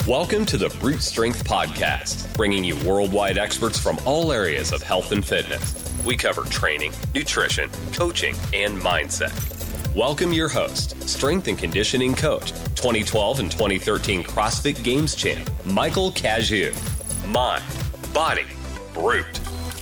Welcome to the Brute Strength Podcast, bringing you worldwide experts from all areas of health and fitness. We cover training, nutrition, coaching, and mindset. Welcome your host, strength and conditioning coach, 2012 and 2013 CrossFit Games champ, Michael Cazayoux. Mind, body, brute.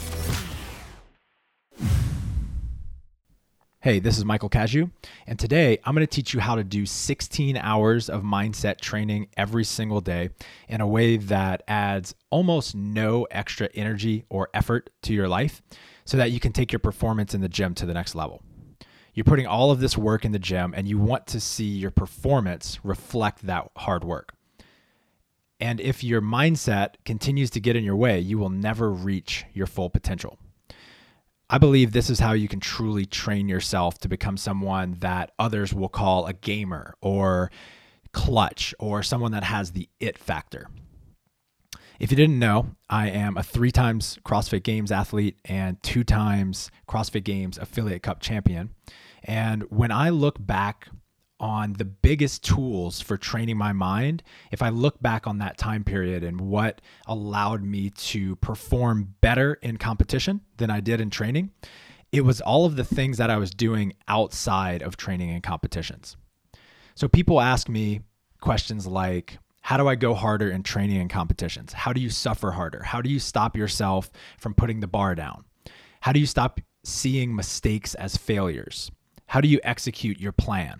Hey, this is Michael Cazayoux, and today I'm going to teach you how to do 16 hours of mindset training every single day in a way that adds almost no extra energy or effort to your life so that you can take your performance in the gym to the next level. You're putting all of this work in the gym and you want to see your performance reflect that hard work. And if your mindset continues to get in your way, you will never reach your full potential. I believe this is how you can truly train yourself to become someone that others will call a gamer or clutch or someone that has the it factor. If you didn't know, I am a 3 times CrossFit Games athlete and 2 times CrossFit Games Affiliate Cup champion. And when I look back on the biggest tools for training my mind, if I look back on that time period and what allowed me to perform better in competition than I did in training, it was all of the things that I was doing outside of training and competitions. So people ask me questions like, how do I go harder in training and competitions? How do you suffer harder? How do you stop yourself from putting the bar down? How do you stop seeing mistakes as failures? How do you execute your plan?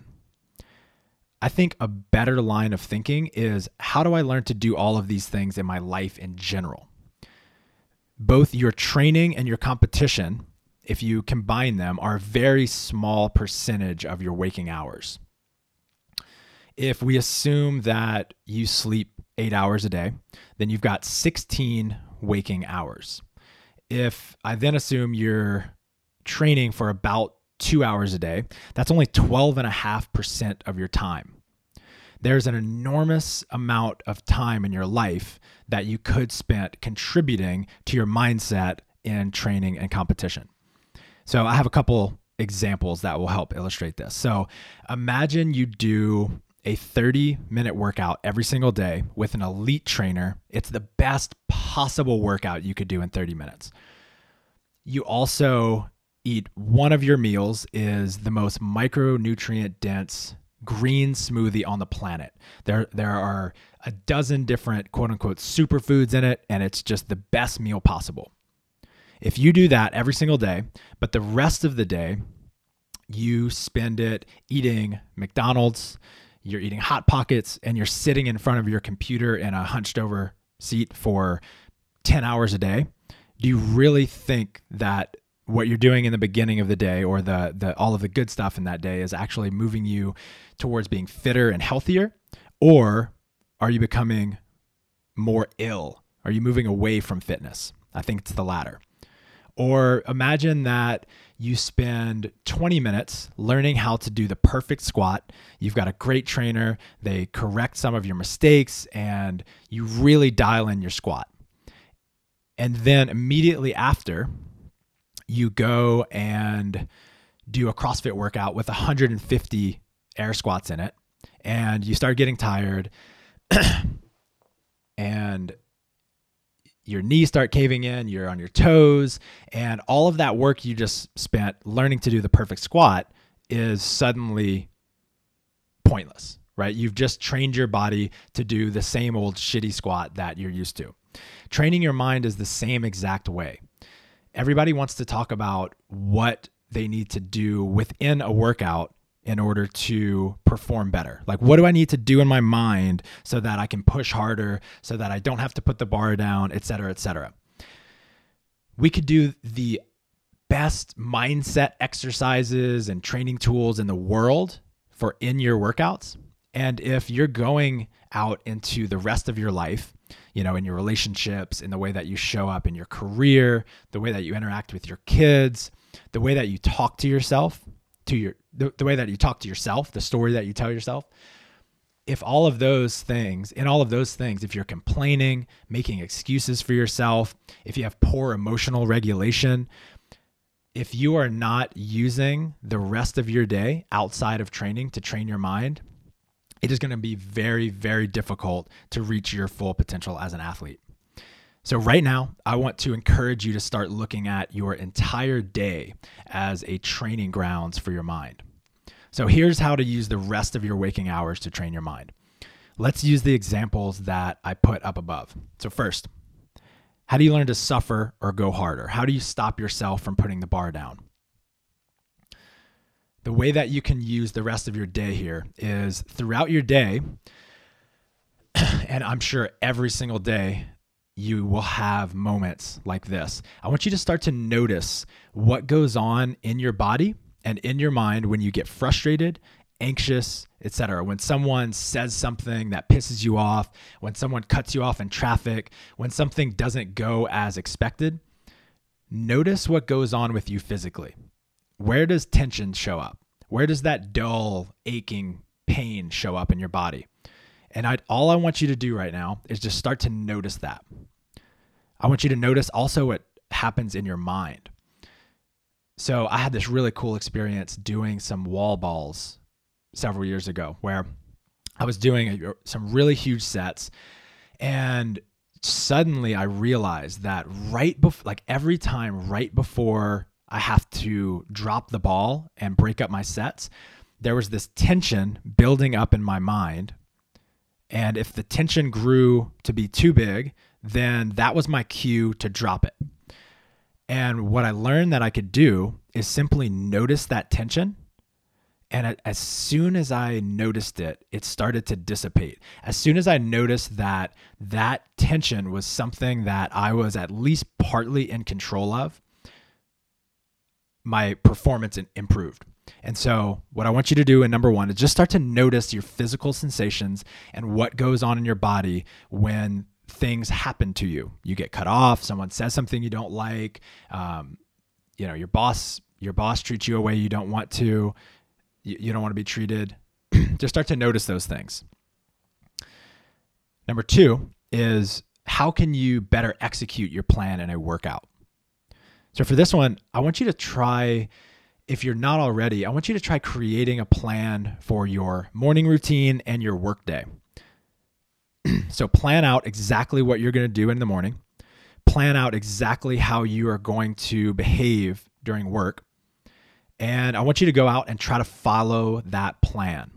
I think a better line of thinking is, how do I learn to do all of these things in my life in general? Both your training and your competition, if you combine them, are a very small percentage of your waking hours. If we assume that you sleep 8 hours a day, then you've got 16 waking hours. If I then assume you're training for about 2 hours a day, that's only 12.5% of your time. There's an enormous amount of time in your life that you could spend contributing to your mindset in training and competition. So I have a couple examples that will help illustrate this. So imagine you do a 30-minute workout every single day with an elite trainer. It's the best possible workout you could do in 30 minutes. You also eat one of your meals is the most micronutrient dense green smoothie on the planet. There are a dozen different quote unquote superfoods in it, and it's just the best meal possible. If you do that every single day, but the rest of the day you spend it eating McDonald's, you're eating Hot Pockets, and you're sitting in front of your computer in a hunched over seat for 10 hours a day, do you really think that what you're doing in the beginning of the day or the all of the good stuff in that day is actually moving you towards being fitter and healthier? Or are you becoming more ill? Are you moving away from fitness? I think it's the latter. Or imagine that you spend 20 minutes learning how to do the perfect squat. You've got a great trainer. They correct some of your mistakes and you really dial in your squat. And then immediately after, you go and do a CrossFit workout with 150 air squats in it, and you start getting tired and your knees start caving in, you're on your toes, and all of that work you just spent learning to do the perfect squat is suddenly pointless, right? You've just trained your body to do the same old shitty squat that you're used to. Training your mind is the same exact way. Everybody wants to talk about what they need to do within a workout in order to perform better. Like, what do I need to do in my mind so that I can push harder, so that I don't have to put the bar down, et cetera, et cetera. We could do the best mindset exercises and training tools in the world for in your workouts. And if you're going out into the rest of your life, you know, in your relationships, in the way that you show up in your career, the way that you interact with your kids, the way that you talk to yourself, the way that you talk to yourself, the story that you tell yourself. If all of those things, if you're complaining, making excuses for yourself, if you have poor emotional regulation, if you are not using the rest of your day outside of training to train your mind, it is going to be very, very difficult to reach your full potential as an athlete. So right now, I want to encourage you to start looking at your entire day as a training grounds for your mind. So here's how to use the rest of your waking hours to train your mind. Let's use the examples that I put up above. So first, how do you learn to suffer or go harder? How do you stop yourself from putting the bar down? The way that you can use the rest of your day here is throughout your day, and I'm sure every single day, you will have moments like this. I want you to start to notice what goes on in your body and in your mind when you get frustrated, anxious, etc. When someone says something that pisses you off, when someone cuts you off in traffic, when something doesn't go as expected, notice what goes on with you physically. Where does tension show up? Where does that dull, aching pain show up in your body? And all I want you to do right now is just start to notice that. I want you to notice also what happens in your mind. So I had this really cool experience doing some wall balls several years ago where I was doing some really huge sets, and suddenly I realized that every time right before I have to drop the ball and break up my sets, there was this tension building up in my mind. And if the tension grew to be too big, then that was my cue to drop it. And what I learned that I could do is simply notice that tension. And as soon as I noticed it, it started to dissipate. As soon as I noticed that tension was something that I was at least partly in control of, my performance improved. And so what I want you to do in number one is just start to notice your physical sensations and what goes on in your body when things happen to you. You get cut off, someone says something you don't like, your boss treats you a way you don't want to, you don't want to be treated. Just start to notice those things. Number two is, how can you better execute your plan in a workout? So for this one, I want you to try, if you're not already, I want you to try creating a plan for your morning routine and your workday. So plan out exactly what you're going to do in the morning. Plan out exactly how you are going to behave during work. And I want you to go out and try to follow that plan.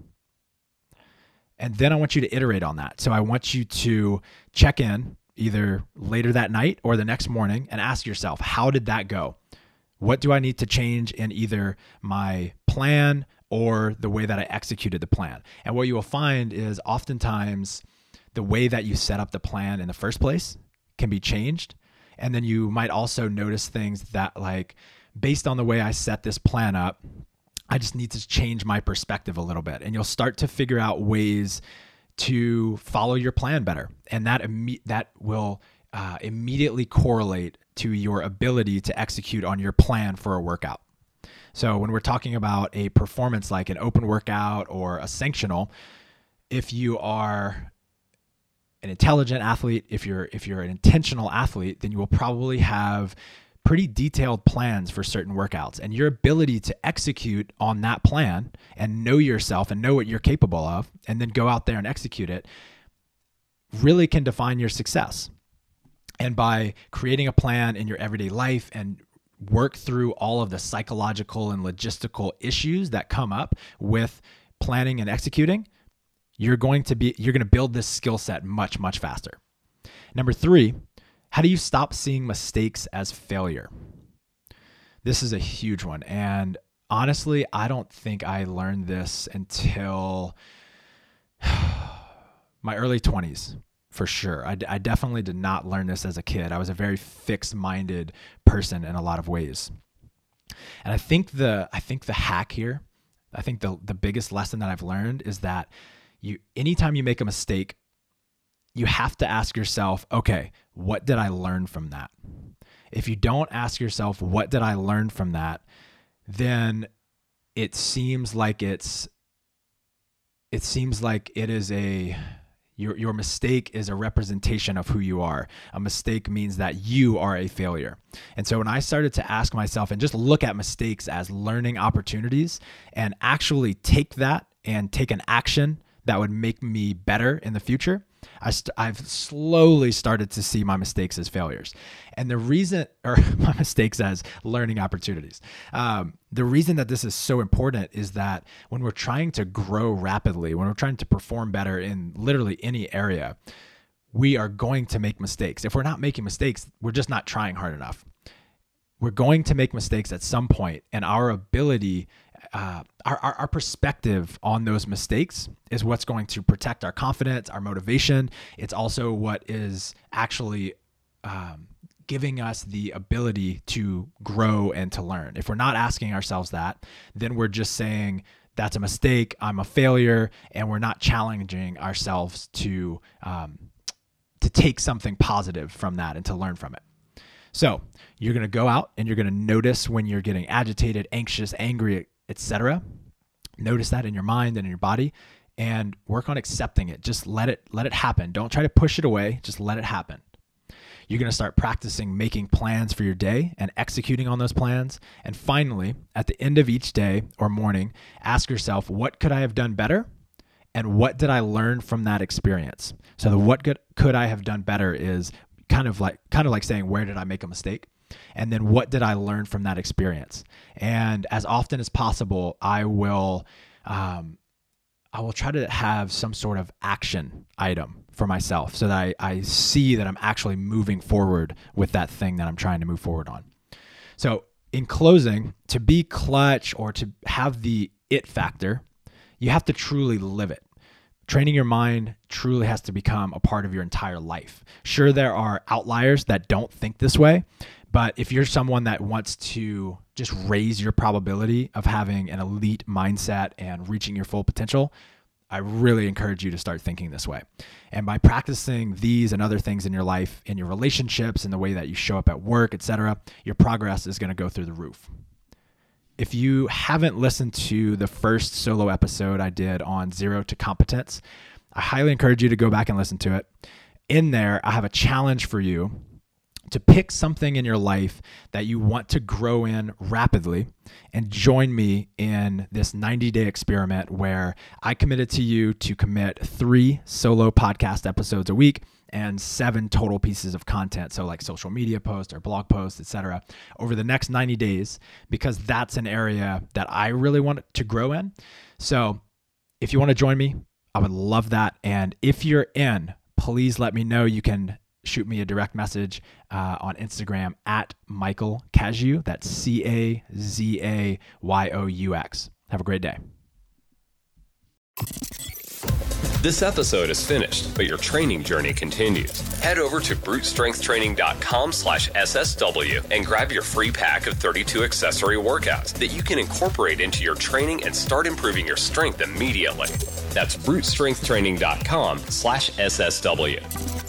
And then I want you to iterate on that. So I want you to check in either later that night or the next morning and ask yourself, how did that go? What do I need to change in either my plan or the way that I executed the plan? And what you will find is oftentimes the way that you set up the plan in the first place can be changed. And then you might also notice things that, like, based on the way I set this plan up, I just need to change my perspective a little bit. And you'll start to figure out ways to follow your plan better. And that will immediately correlate to your ability to execute on your plan for a workout. So when we're talking about a performance like an open workout or a sanctional, if you are an intelligent athlete, if you're an intentional athlete, then you will probably have pretty detailed plans for certain workouts, and your ability to execute on that plan and know yourself and know what you're capable of, and then go out there and execute it, really can define your success. And by creating a plan in your everyday life and work through all of the psychological and logistical issues that come up with planning and executing, you're going to build this skill set much, much faster. Number three, how do you stop seeing mistakes as failure? This is a huge one. And honestly, I don't think I learned this until my early 20s, for sure. I definitely did not learn this as a kid. I was a very fixed-minded person in a lot of ways. And I think the hack here, I think the biggest lesson that I've learned is that anytime you make a mistake, you have to ask yourself, okay, what did I learn from that? If you don't ask yourself, what did I learn from that, then it seems like it is your mistake is a representation of who you are. A mistake means that you are a failure. And so when I started to ask myself and just look at mistakes as learning opportunities and actually take that and take an action that would make me better in the future, I've slowly started to see my mistakes as failures. And the reason, or my mistakes as learning opportunities. The reason that this is so important is that when we're trying to grow rapidly, when we're trying to perform better in literally any area, we are going to make mistakes. If we're not making mistakes, we're just not trying hard enough. We're going to make mistakes at some point, and our ability, our perspective on those mistakes is what's going to protect our confidence, our motivation. It's also what is actually giving us the ability to grow and to learn. If we're not asking ourselves that, then we're just saying, that's a mistake, I'm a failure, and we're not challenging ourselves to take something positive from that and to learn from it. So you're going to go out and you're going to notice when you're getting agitated, anxious, angry, etc. Notice that in your mind and in your body, and work on accepting it. Just let it happen. Don't try to push it away. Just let it happen. You're going to start practicing making plans for your day and executing on those plans. And finally, at the end of each day or morning, ask yourself, what could I have done better? And what did I learn from that experience? So the what could I have done better is kind of like saying, where did I make a mistake? And then what did I learn from that experience? And as often as possible, I will try to have some sort of action item for myself so that I see that I'm actually moving forward with that thing that I'm trying to move forward on. So in closing, to be clutch or to have the it factor, you have to truly live it. Training your mind truly has to become a part of your entire life. Sure, there are outliers that don't think this way, but if you're someone that wants to just raise your probability of having an elite mindset and reaching your full potential, I really encourage you to start thinking this way. And by practicing these and other things in your life, in your relationships, in the way that you show up at work, etc., your progress is going to go through the roof. If you haven't listened to the first solo episode I did on Zero to Competence, I highly encourage you to go back and listen to it. In there, I have a challenge for you to pick something in your life that you want to grow in rapidly and join me in this 90-day experiment where I committed to you to commit 3 solo podcast episodes a week and 7 total pieces of content. So like social media posts or blog posts, etc., over the next 90 days, because that's an area that I really want to grow in. So if you want to join me, I would love that. And if you're in, please let me know. You can shoot me a direct message on Instagram at Michael Cazayoux. That's CAZAYOUX. Have a great day. This episode is finished, but your training journey continues. Head over to brutestrengthtraining.com/SSW and grab your free pack of 32 accessory workouts that you can incorporate into your training and start improving your strength immediately. That's brutestrengthtraining.com/SSW.